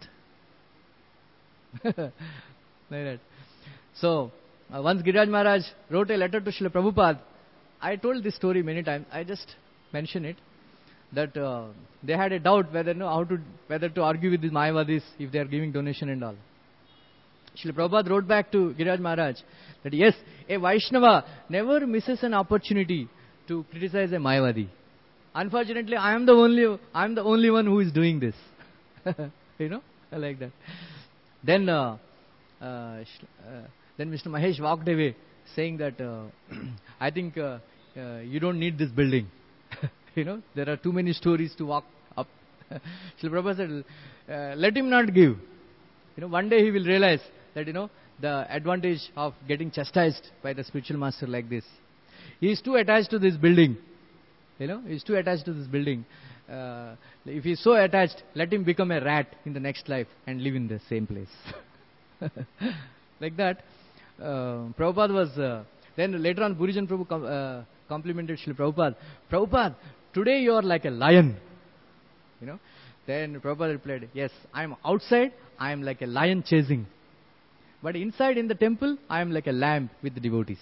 Like that. So, uh, once Giriraj Maharaj wrote a letter to Srila Prabhupada. I told this story many times. I just mention it. That uh, they had a doubt whether, you know, how to, whether to argue with the Mayavadis if they are giving donation and all. Srila Prabhupada wrote back to Giriraj Maharaj that yes, a Vaishnava never misses an opportunity to criticize a Mayavadi. Unfortunately, I am the only, I am the only one who is doing this. You know, like that. Then, uh, uh, uh, then Mister Mahesh walked away, saying that uh, I think uh, uh, you don't need this building. You know, there are too many stories to walk up. Srila Prabhupada said, uh, let him not give. You know, one day he will realize that, you know, the advantage of getting chastised by the spiritual master like this. He is too attached to this building. You know, he is too attached to this building. Uh, if he is so attached, let him become a rat in the next life and live in the same place. Like that. Uh, Prabhupada was, uh, then later on Purijan Prabhu com- uh, complimented Srila Prabhupada. Prabhupada, today you are like a lion. You know. Then Prabhupada replied, yes, I am outside, I am like a lion chasing. But inside in the temple, I am like a lamb with the devotees.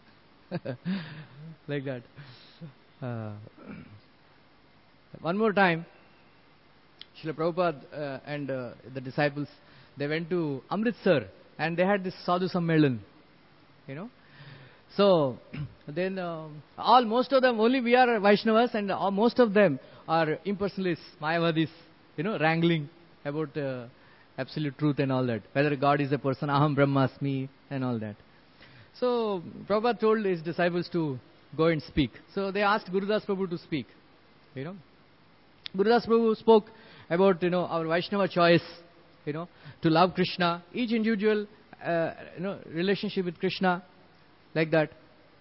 Like that. Uh, one more time, Srila Prabhupada uh, and uh, the disciples, they went to Amritsar and they had this Sadhu Sammelan. You know. So, then uh, all, most of them, only we are Vaishnavas and all, most of them are impersonalists, Mayavadis, you know, wrangling about uh, absolute truth and all that. Whether God is a person, Aham Brahmasmi and all that. So, Prabhupada told his disciples to go and speak. So, they asked Gurudas Prabhu to speak. You know. Gurudas Prabhu spoke about, you know, our Vaishnava choice, you know, to love Krishna, each individual, uh, you know, relationship with Krishna, like that.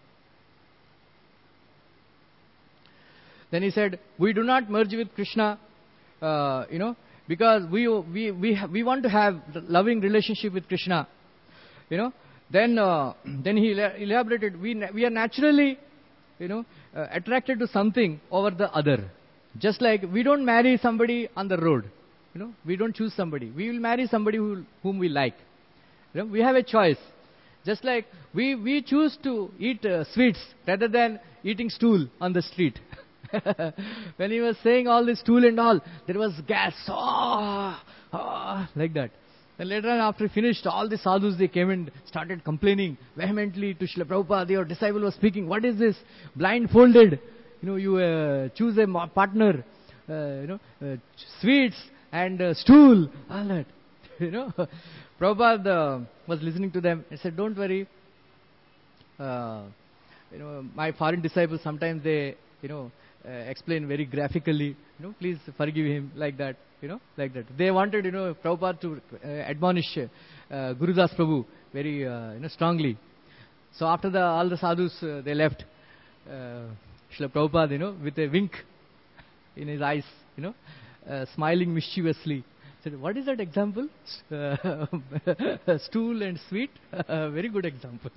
Then he said, we do not merge with Krishna, uh, you know, because we we we ha- we want to have loving relationship with Krishna, you know. Then uh, then he elaborated, we na- we are naturally, you know, uh, attracted to something over the other. Just like we don't marry somebody on the road, you know, we don't choose somebody. We will marry somebody who, whom we like. You know, we have a choice. Just like we, we choose to eat uh, sweets rather than eating stool on the street. When he was saying all this stool and all, there was gas, oh, oh, like that. Then later on, after he finished, all the sadhus, they came and started complaining vehemently to Srila Prabhupada. Your disciple was speaking, what is this? Blindfolded. You know, you uh, choose a ma- partner, uh, you know, uh, sweets and uh, stool, all that. You know, Prabhupada uh, was listening to them and said, don't worry. Uh, you know, my foreign disciples, sometimes they, you know, uh, explain very graphically, you know, please forgive him, like that, you know, like that. They wanted, you know, Prabhupada to uh, admonish uh, Gurudas Prabhu very, uh, you know, strongly. So after the, all the sadhus, uh, they left, uh, Srila Prabhupada, you know, with a wink in his eyes, you know, uh, smiling mischievously, said, what is that example? Uh, stool and sweet? Very good example.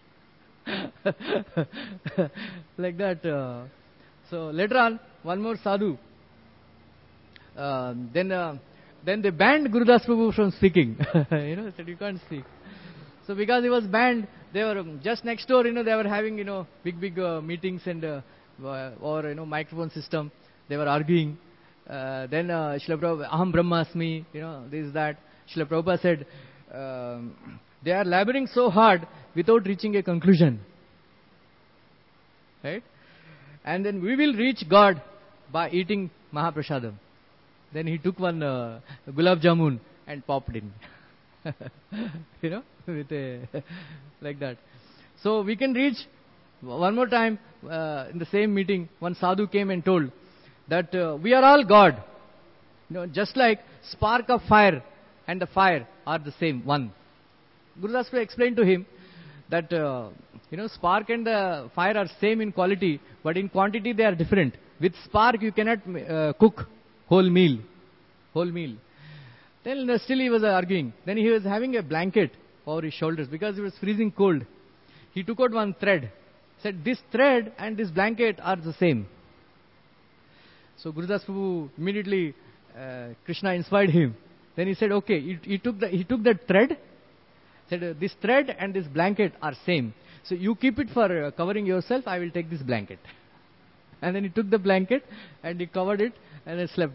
Like that. Uh, so later on, one more sadhu. Uh, then uh, then they banned Gurudas Prabhu from speaking. You know, said you can't speak. So because he was banned, they were um, just next door, you know, they were having, you know, big, big uh, meetings and, uh, uh, or, you know, microphone system. They were arguing. Uh, then uh, Srila Prabhupada, Aham Brahmasmi, you know, this, that. Srila Prabhupada said, um, they are laboring so hard without reaching a conclusion. Right? And then we will reach God by eating Mahaprasadam. Then he took one uh, gulab jamun and popped in. You know, with a like that. So we can reach one more time uh, in the same meeting. One sadhu came and told that uh, we are all God. You know, just like spark of fire and the fire are the same one. Gurudas Prabhu explained to him that uh, you know, spark and the fire are same in quality, but in quantity they are different. With spark you cannot uh, cook whole meal, whole meal. Then uh, still he was uh, arguing. Then he was having a blanket over his shoulders because it was freezing cold. He took out one thread, said this thread and this blanket are the same. So Gurudas Prabhu immediately, uh, Krishna inspired him. Then he said, okay, he, he took the he took that thread, said uh, this thread and this blanket are same. So you keep it for uh, covering yourself, I will take this blanket. And then he took the blanket and he covered it and he slept.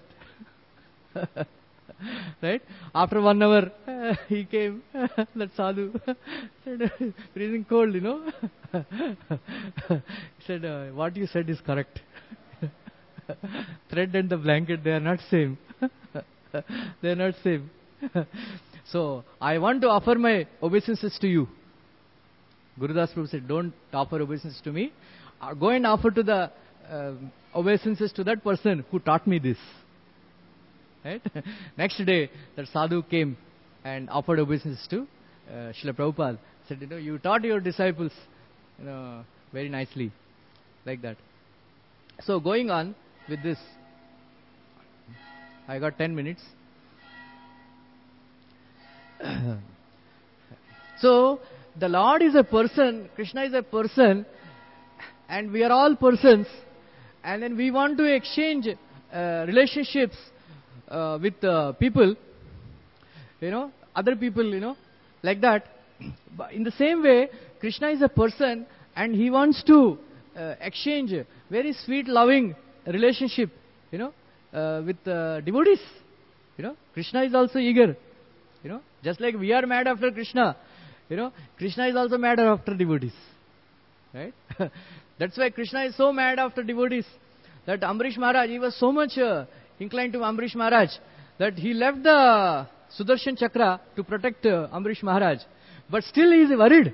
Right? After one hour, uh, he came, that sadhu, said, freezing cold, you know. He said, uh, what you said is correct. Thread and the blanket, they are not same. They are not same. So, I want to offer my obeisances to you. Gurudas Prabhu said, don't offer obeisances to me. Uh, go and offer to the uh, obeisances to that person who taught me this. Right? Next day, that sadhu came and offered obeisances to uh, Srila Prabhupada. Said, you know, you taught your disciples, you know, very nicely, like that. So going on with this, I got ten minutes. So the Lord is a person, Krishna is a person, and we are all persons, and then we want to exchange uh, relationships uh, with uh, people, you know, other people, you know, like that. But in the same way, Krishna is a person, and he wants to uh, exchange very sweet, loving relationship, you know, uh, with uh, devotees. You know, Krishna is also eager. You know, just like we are mad after Krishna, you know, Krishna is also mad after devotees. Right? That's why Krishna is so mad after devotees that Ambrish Maharaj, he was so much uh, inclined to Ambrish Maharaj that he left the Sudarshan Chakra to protect uh, Ambrish Maharaj. But still he is worried.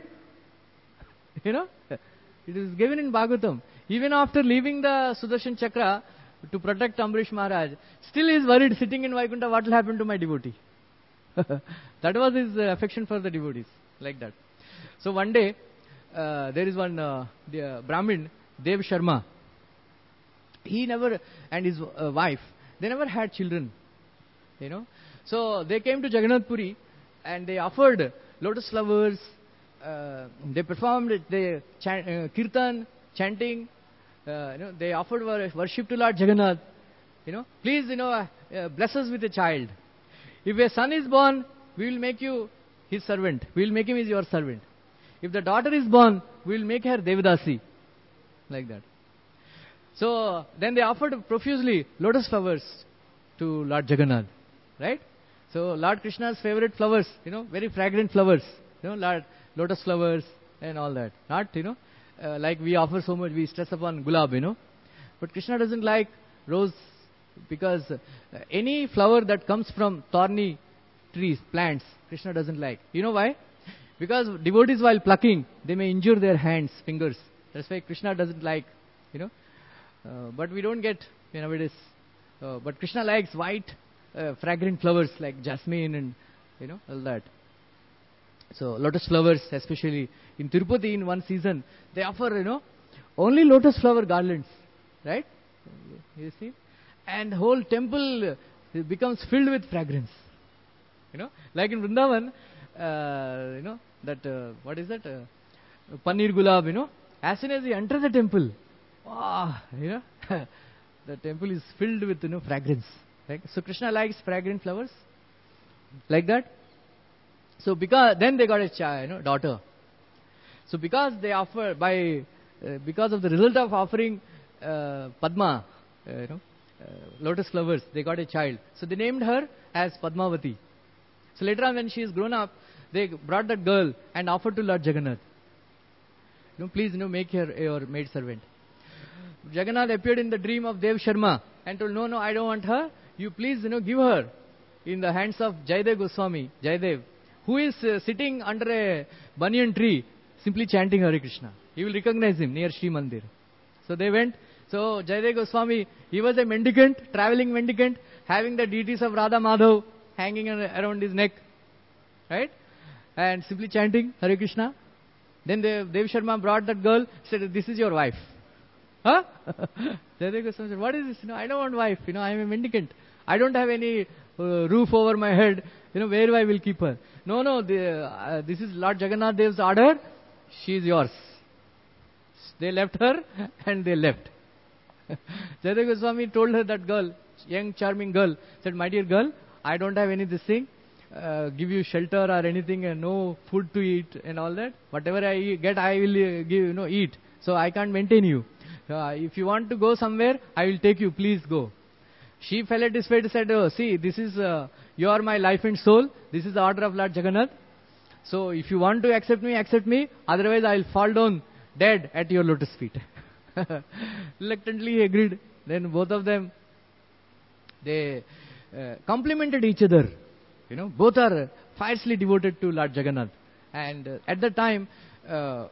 You know, it is given in Bhagavatam. Even after leaving the Sudarshan Chakra to protect Ambrish Maharaj, still he is worried sitting in Vaikuntha, what will happen to my devotee? That was his uh, affection for the devotees, like that. So one day, uh, there is one uh, the, uh, Brahmin, Dev Sharma. He never, and his uh, wife, they never had children. You know, so they came to Jagannath Puri and they offered lotus flowers. Uh, they performed the chant, uh, kirtan, chanting. Uh, you know, they offered worship to Lord Jagannath. You know, please, you know, uh, uh, bless us with a child. If a son is born, we will make you his servant. We will make him as your servant. If the daughter is born, we will make her Devadasi. Like that. So then they offered profusely lotus flowers to Lord Jagannath. Right? So Lord Krishna's favorite flowers, you know, very fragrant flowers. You know, Lord, lotus flowers and all that. Not, you know, uh, like we offer so much, we stress upon gulab, you know. But Krishna doesn't like rose because uh, any flower that comes from thorny trees, plants, Krishna doesn't like. You know why? Because devotees while plucking, they may injure their hands, fingers. That's why Krishna doesn't like, you know. Uh, but we don't get, you know, it is. Uh, but Krishna likes white, uh, fragrant flowers like jasmine and, you know, all that. So lotus flowers, especially in Tirupati in one season, they offer, you know, only lotus flower garlands, right? You see? And whole temple uh, becomes filled with fragrance. You know, like in Vrindavan, uh, you know, that, uh, what is that? Uh, Paneer Gulab, you know. As soon as you enter the temple, wow, you know, the temple is filled with, you know, fragrance. Right? So Krishna likes fragrant flowers, like that. So because then they got a child, you know, daughter. So because they offer by uh, because of the result of offering uh, Padma, uh, you know, uh, lotus flowers, they got a child. So they named her as Padmavati. So later on, when she is grown up, they brought that girl and offered to Lord Jagannath. You know, please, you know, make her your maid servant. Jagannath appeared in the dream of Dev Sharma and told, no, no, I don't want her. You please, you know, give her in the hands of Jayadev Goswami, Jayadev, who is uh, sitting under a banyan tree, simply chanting Hare Krishna. You will recognize him near Sri Mandir. So they went. So Jayadev Goswami, he was a mendicant, traveling mendicant, having the deities of Radha Madhav hanging around his neck, right? And simply chanting Hare Krishna. Then Dev, Dev Sharma brought that girl, said, this is your wife. Huh? Jayadev Goswami said, what is this? You know, I don't want wife. You know, I am a mendicant. I don't have any uh, roof over my head. You know, where I will keep her? No, no, the, uh, this is Lord Jagannath Dev's order. She is yours. They left her and they left. Jayadev Goswami told her, that girl, young charming girl, said, my dear girl, I don't have any this thing, uh, give you shelter or anything, and no food to eat and all that. Whatever I get, I will uh, give, you know, eat. So I can't maintain you. Uh, if you want to go somewhere, I will take you. Please go. She fell at his feet and said, oh, see, this is, uh, you are my life and soul. This is the order of Lord Jagannath. So if you want to accept me, accept me. Otherwise, I will fall down dead at your lotus feet. Reluctantly he agreed. Then both of them, they uh, complimented each other. You know, both are fiercely devoted to Lord Jagannath. And uh, at that time, uh, uh,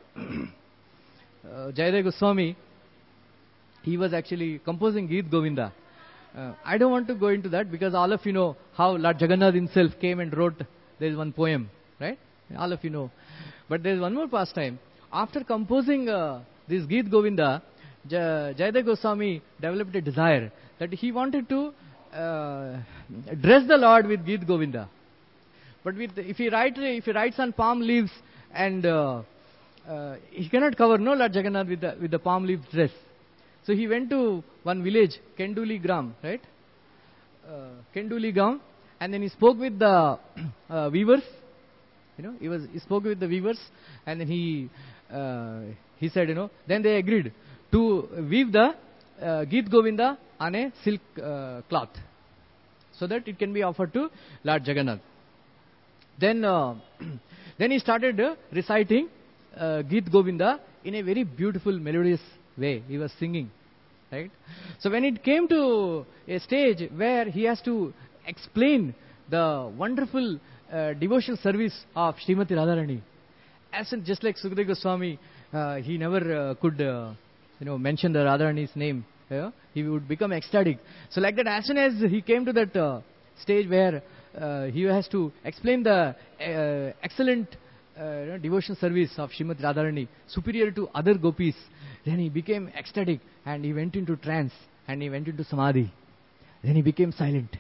Jayadev Goswami, he was actually composing Geet Govinda. Uh, I don't want to go into that because all of you know how Lord Jagannath himself came and wrote, there is one poem, right? All of you know. But there is one more pastime. After composing uh, this Geet Govinda, J- Jayadev Goswami developed a desire that he wanted to uh, dress the Lord with Geet Govinda. But with, if he write, if he writes on palm leaves and uh, uh, he cannot cover no Lord Jagannath with the, with the palm leaf dress. So he went to one village, Kenduli Gram, right? Uh, Kenduli Gram, and then he spoke with the uh, weavers. You know, he was he spoke with the weavers, and then he uh, he said, you know, then they agreed to weave the uh, Geet Govinda on a silk uh, cloth, so that it can be offered to Lord Jagannath. Then uh, then he started uh, reciting uh, Geet Govinda in a very beautiful, melodious way. He was singing, right? So when it came to a stage where he has to explain the wonderful uh, devotional service of Srimati Radharani, as in, just like Sukadeva Goswami, uh, he never uh, could uh, you know mention the Radharani's name. Yeah? He would become ecstatic. So like that, as soon as he came to that uh, stage where uh, he has to explain the uh, excellent uh, you know, devotional service of Srimati Radharani, superior to other gopis, then he became ecstatic and he went into trance and he went into samadhi. Then he became silent.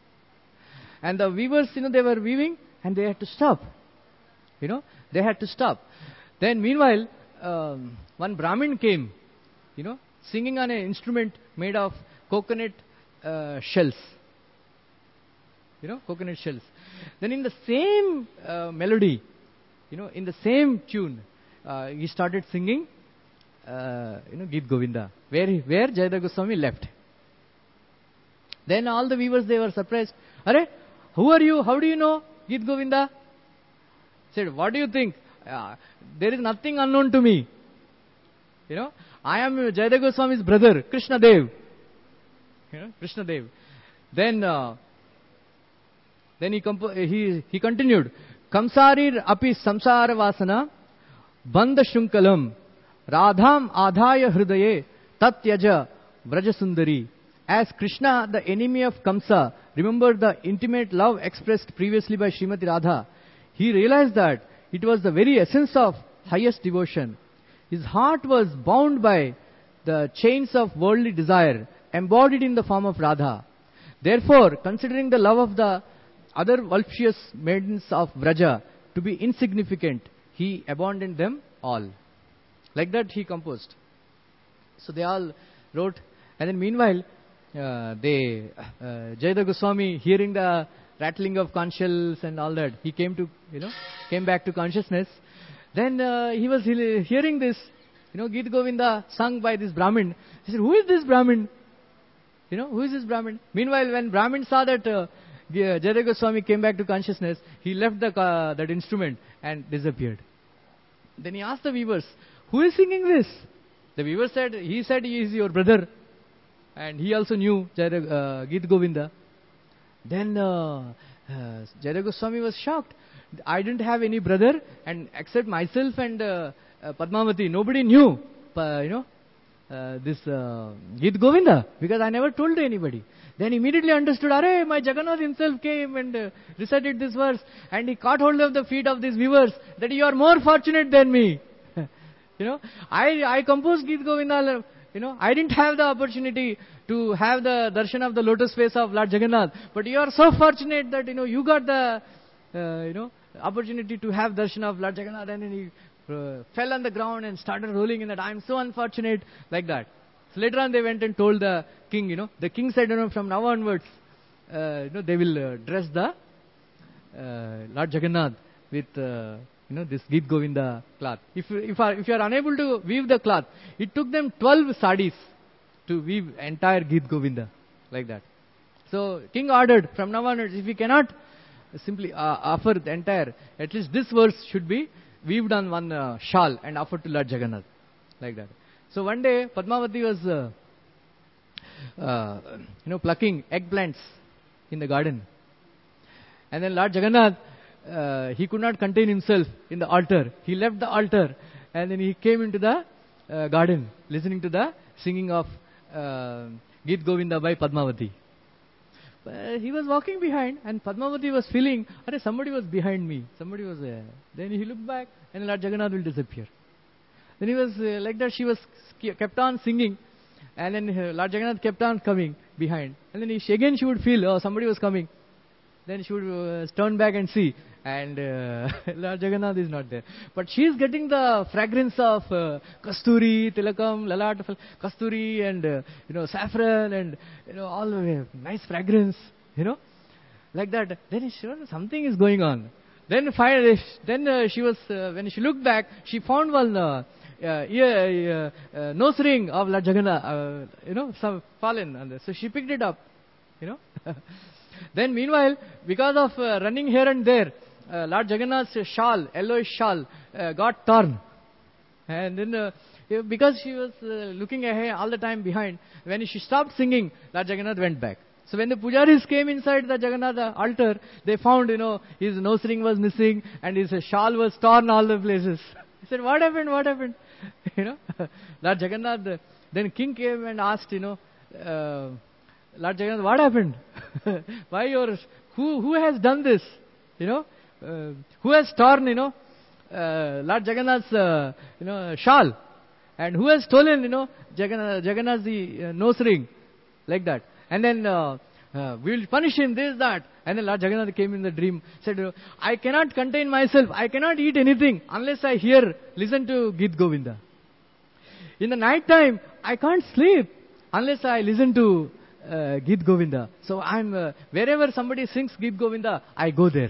And the weavers, you know, they were weaving and they had to stop. You know, they had to stop. Then meanwhile, um, one Brahmin came, you know, singing on an instrument made of coconut uh, shells. You know, coconut shells. Then in the same uh, melody, you know, in the same tune, uh, he started singing, uh, you know, Geet Govinda, where, where Jayadev Goswami left. Then all the weavers, they were surprised. Are, who are you? How do you know Geet Govinda? Said, what do you think? Uh, there is nothing unknown to me. You know, I am Jayadev Goswami's brother, Krishna Dev. You know, Krishna Dev. Then, uh, then he, compo- he he continued. Kamsarir api samsara vasana bandha shunkalam radham adhaya hridaye tatyaja vrajasundari. As Krishna, the enemy of Kamsa, remembered the intimate love expressed previously by Srimati Radha, he realized that it was the very essence of highest devotion. His heart was bound by the chains of worldly desire, embodied in the form of Radha. Therefore, considering the love of the other voluptuous maidens of Vraja to be insignificant, he abandoned them all. Like that he composed. So they all wrote, and then meanwhile, uh, they, uh, Jayadeva Goswami, hearing the rattling of conch shells and all that, he came to, you know, came back to consciousness. Then uh, he was he- hearing this, you know, Gita Govinda sung by this Brahmin. He said, who is this Brahmin? You know, who is this Brahmin? Meanwhile, when Brahmin saw that uh, Jayadeva Goswami came back to consciousness, he left the uh, that instrument and disappeared. Then he asked the weavers, who is singing this? The weaver said, he said he is your brother. And he also knew Jayadeva, uh, Gita Govinda. Then uh, uh, Jayadeva Goswami was shocked. I didn't have any brother, and except myself and uh, uh, Padmavati, nobody knew, uh, you know, uh, this uh, Gita Govinda, because I never told anybody. Then immediately understood, Arey, my Jagannath himself came and uh, recited this verse, and he caught hold of the feet of these weavers, that you are more fortunate than me. You know, I, I composed Gita Govinda, you know, I didn't have the opportunity to have the darshan of the lotus face of Lord Jagannath, but you are so fortunate that, you know, you got the, uh, you know, opportunity to have darshan of Lord Jagannath, and then he uh, fell on the ground and started rolling in that, I am so unfortunate, like that. So later on they went and told the king, you know, the king said, you know, from now onwards, uh, you know, they will uh, dress the uh, Lord Jagannath with, uh, you know, this Gita Govinda cloth. If you, if, are, if you are unable to weave the cloth, it took them twelve sadis to weave entire Gita Govinda, like that. So king ordered, from now onwards, if we cannot simply uh, offer the entire, at least this verse should be weaved on one uh, shawl and offered to Lord Jagannath, like that. So one day Padmavati was uh, uh, you know, plucking eggplants in the garden, and then Lord Jagannath, uh, he could not contain himself in the altar. He left the altar and then he came into the uh, garden, listening to the singing of uh, Gita Govinda by Padmavati. Uh, he was walking behind, and Padmavati was feeling, Arey, somebody was behind me. Somebody was there. Then he looked back, and Lord Jagannath will disappear. Then he was uh, like that. She was kept on singing, and then uh, Lord Jagannath kept on coming behind. And then he, again she would feel, oh, somebody was coming. Then she would uh, turn back and see, and uh, Lord Jagannath is not there. But she is getting the fragrance of uh, kasturi, tilakam, lalat, kasturi, and uh, you know, saffron, and you know, all the way, nice fragrance, you know, like that. Then she, something is going on. Then finally, then uh, she was uh, when she looked back, she found one uh, uh, ear, uh, uh, nose ring of Lord Jagannath, uh, you know, some fallen on there. So she picked it up, you know. Then meanwhile, because of uh, running here and there, uh, Lord Jagannath's shawl, yellowish shawl, uh, got torn. And then, uh, because she was uh, looking ahead all the time behind, when she stopped singing, Lord Jagannath went back. So when the pujaris came inside the Jagannath altar, they found, you know, his nose ring was missing and his shawl was torn all the places. He said, what happened, what happened? You know, Lord Jagannath, then king came and asked, you know, uh, Lord Jagannath, what happened? Why your, who, who has done this? You know, uh, who has torn, you know, uh, Lord Jagannath's, uh, you know, shawl? And who has stolen, you know, Jagannath, Jagannath's the uh, nose ring? Like that. And then, uh, uh, we will punish him, this, that. And then Lord Jagannath came in the dream, said, I cannot contain myself, I cannot eat anything unless I hear, listen to Gita Govinda. In the night time, I can't sleep unless I listen to Uh, Gita Govinda. So I'm uh, wherever somebody sings Gita Govinda, I go there.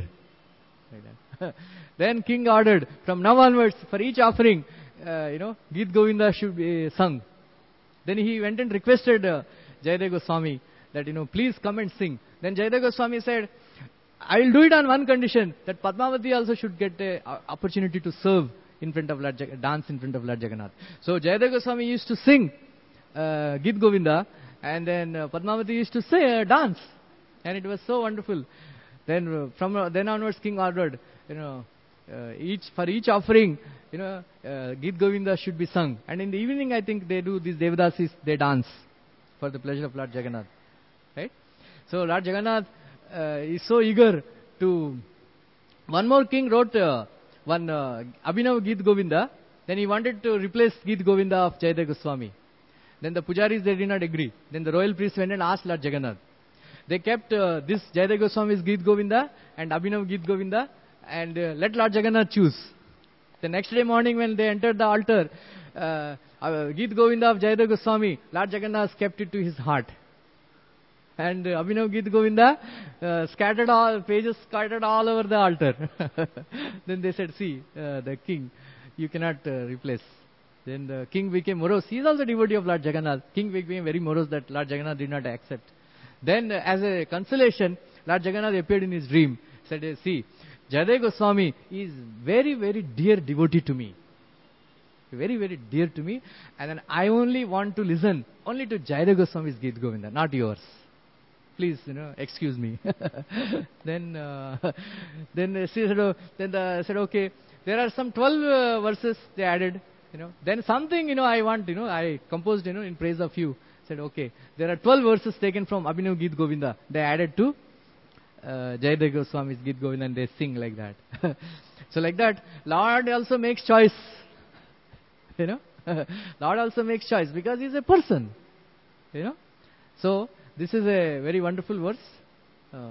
Like then king ordered, from now onwards, for each offering, uh, you know, Gita Govinda should be sung. Then he went and requested uh, Jayadeva Goswami that, you know, please come and sing. Then Jayadeva Goswami said, I will do it on one condition, that Padmavati also should get an opportunity to serve in front of Lord Jag- dance in front of Lord Jagannath. So Jayadeva Goswami used to sing uh, Gita Govinda, and then uh, Padmavati used to say uh, dance, and it was so wonderful. Then uh, from uh, then onwards, king ordered, you know, uh, each for each offering, you know, uh, Gita Govinda should be sung. And in the evening, I think they do these Devadasis, they dance for the pleasure of Lord Jagannath, right? So Lord Jagannath uh, is so eager to. One more king wrote uh, one uh, Abhinav Gita Govinda. Then he wanted to replace Gita Govinda of Jayadeva Goswami. Then the pujaris, they did not agree. Then the royal priest went and asked Lord Jagannath. They kept uh, this Jayadeva Goswami's Gita Govinda and Abhinav Gita Govinda, and uh, let Lord Jagannath choose. The next day morning when they entered the altar, uh, uh, Gita Govinda of Jayadeva Goswami, Lord Jagannath kept it to his heart. And uh, Abhinav Gita Govinda uh, scattered all, pages scattered all over the altar. Then they said, see, uh, the king, you cannot uh, replace. Then the king became morose. He is also devotee of Lord Jagannath. King became very morose that Lord Jagannath did not accept. Then uh, as a consolation, Lord Jagannath appeared in his dream. Said, uh, see, Jayadeva Goswami is very, very dear devotee to me. Very, very dear to me. And then I only want to listen only to Jayadeva Goswami's Gita Govinda, not yours. Please, you know, excuse me. then, uh, then uh, she said, oh, then the, said, okay, there are some twelve uh, verses they added, you know. Then something, you know, I want, you know, I composed, you know, in praise of you. Said, okay, there are twelve verses taken from Abhinav Gita Govinda. They added to uh, Jayadeva Goswami's Gita Govinda and they sing like that. So like that, Lord also makes choice. You know, Lord also makes choice because He is a person. You know, so this is a very wonderful verse. Uh,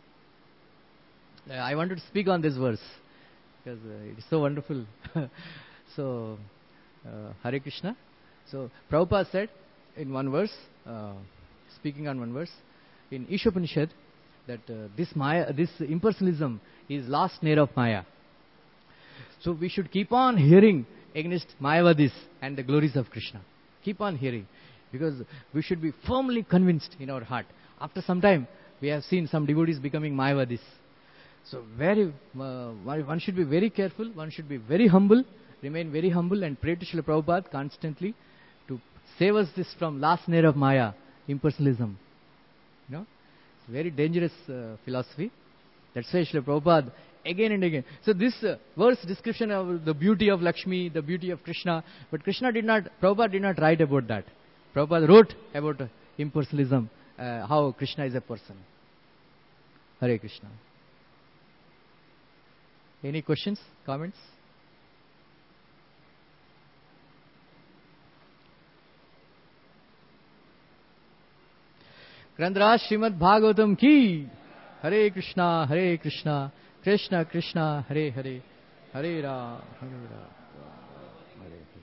I wanted to speak on this verse because uh, it is so wonderful. So, uh, Hare Krishna. So, Prabhupada said in one verse, uh, speaking on one verse, in Ishopanishad, that uh, this Maya, this impersonalism is last snare of Maya. So, we should keep on hearing against Mayavadis and the glories of Krishna. Keep on hearing. Because we should be firmly convinced in our heart. After some time, we have seen some devotees becoming Mayavadis. So very, uh, one should be very careful, one should be very humble, remain very humble and pray to Srila Prabhupada constantly to save us this from last snare of Maya, impersonalism. You know, it's a very dangerous uh, philosophy. That's why Srila Prabhupada again and again. So this uh, verse description of the beauty of Lakshmi, the beauty of Krishna, but Krishna did not, Prabhupada did not write about that. Prabhupada wrote about uh, impersonalism, uh, how Krishna is a person. Hare Krishna. Any questions, comments? Grantaraj Srimad Bhagavatam ki. Hare Krishna, Hare Krishna, Krishna Krishna, Hare Hare, Hare Ram, Hare Ram, Hare